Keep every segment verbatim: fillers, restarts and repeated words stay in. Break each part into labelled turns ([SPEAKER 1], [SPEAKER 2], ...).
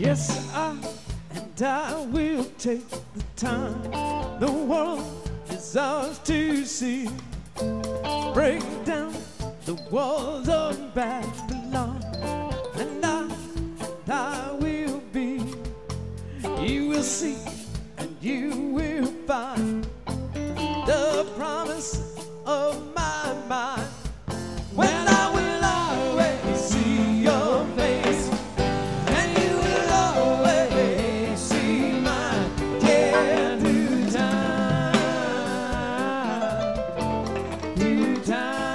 [SPEAKER 1] Yes, I and I will take the time. The world is ours to see. Break down the walls of Babylon, and I, and I will be. You will see and you will find the promise of my mind. When I will always see your face, and you will always see my care through time, through time.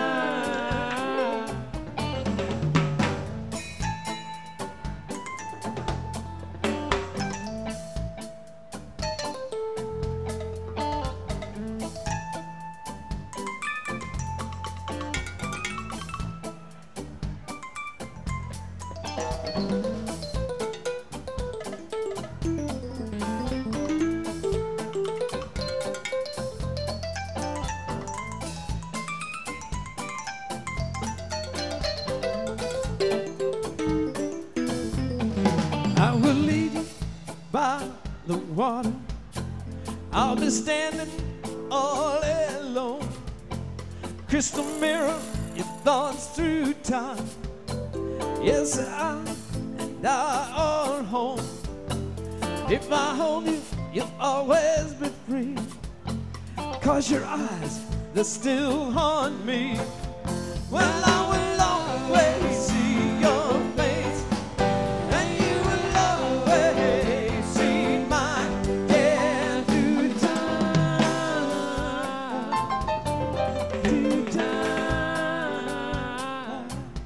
[SPEAKER 1] I will lead you by the water. I'll be standing all alone. Crystal mirror your thoughts through time. Yes, I and I are home. If I hold you, you'll always be free. 'Cause your eyes, they're still on me. Well, I will always see your face, and you will always see my care through time, through time.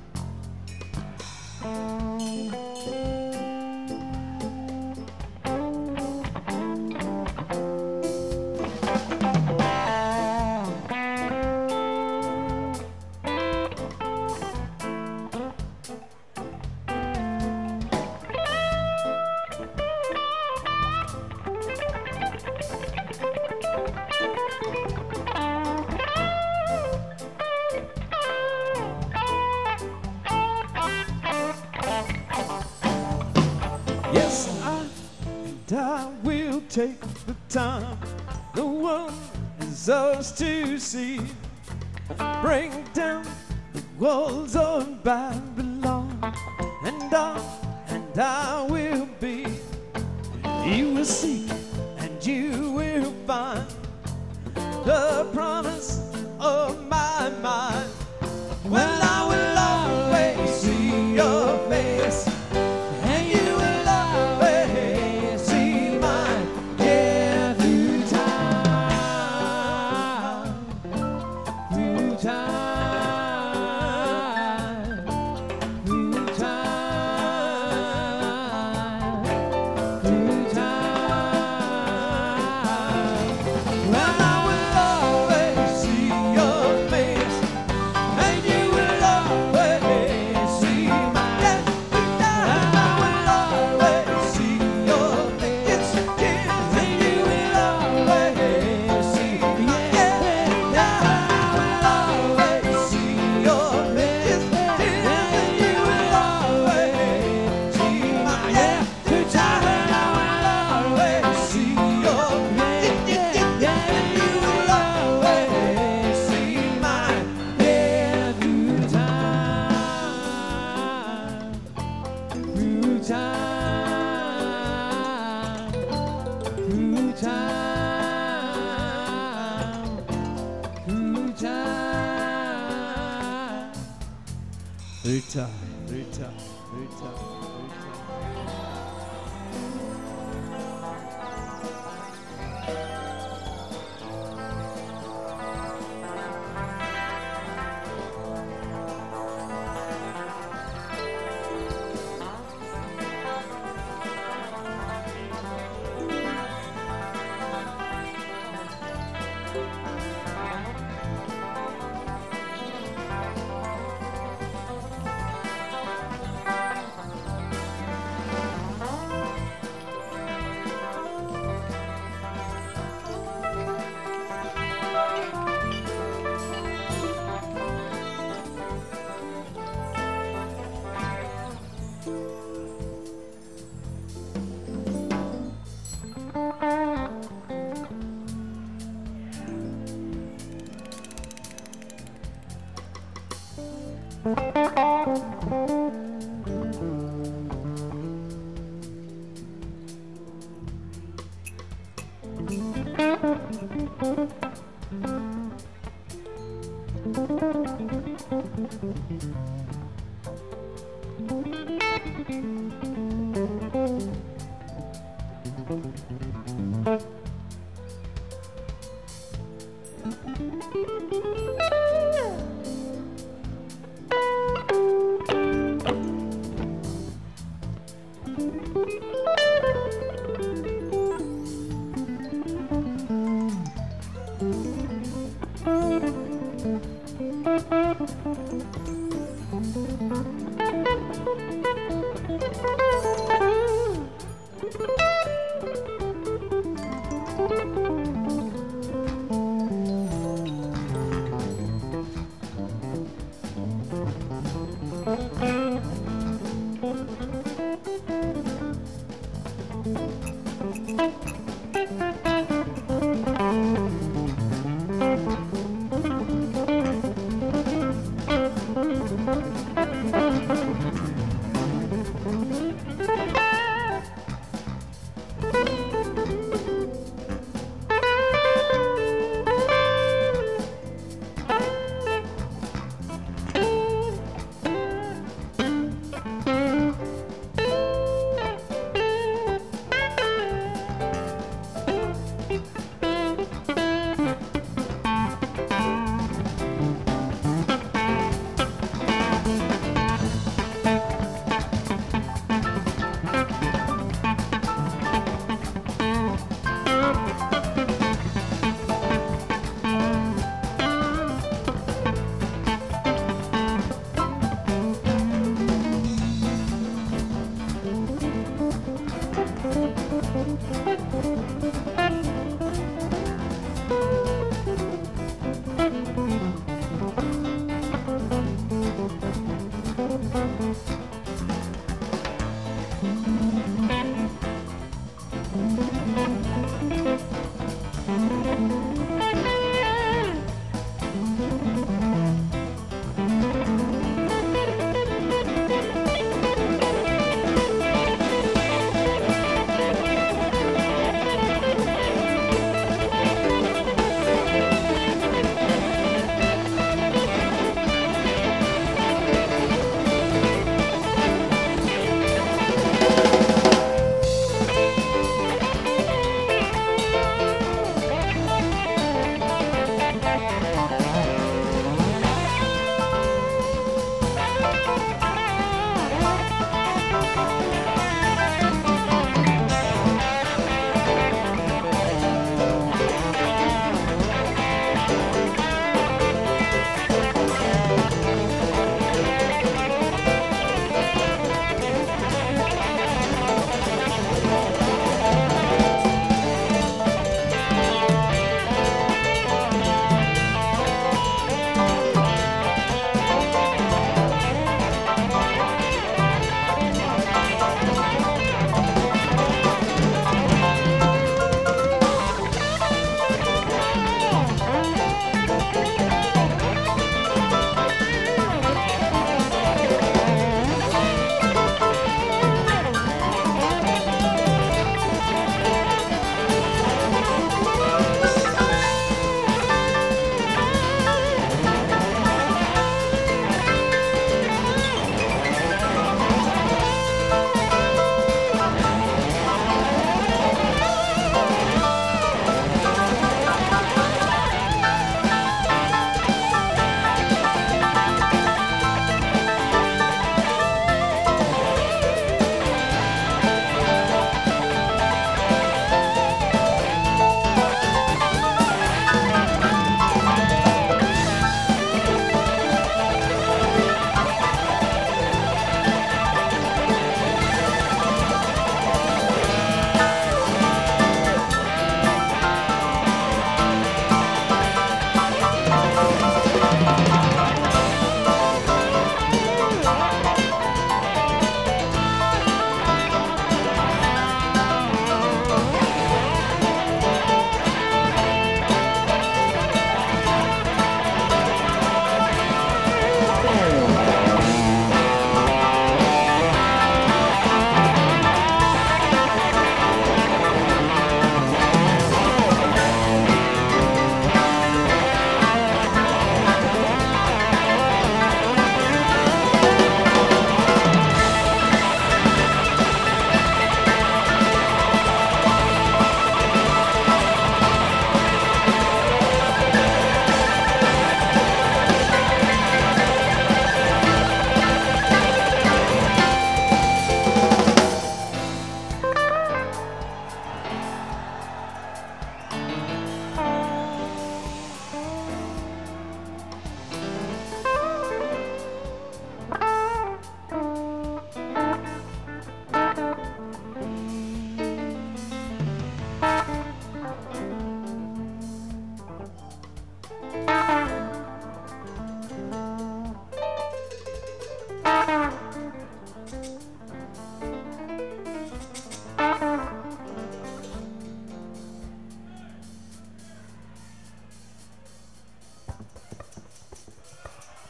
[SPEAKER 1] Yes, I and I will take the time. The world is ours to see. Break down the walls of Babylon, and I and I will be. You will seek and you will find the promise of my mind. Well, I will always see your face, and you will always see my care through time, through time, through time, through time. Well, I will always see your face, and you will always see my care through time. I will always see your face, yes, and you will always see my care through time. I will always see your face, yes, and you will always see my care through time. I will always see your face, yes, and you will always see my care through time, through time, through time, through time, through time, through time, through time, through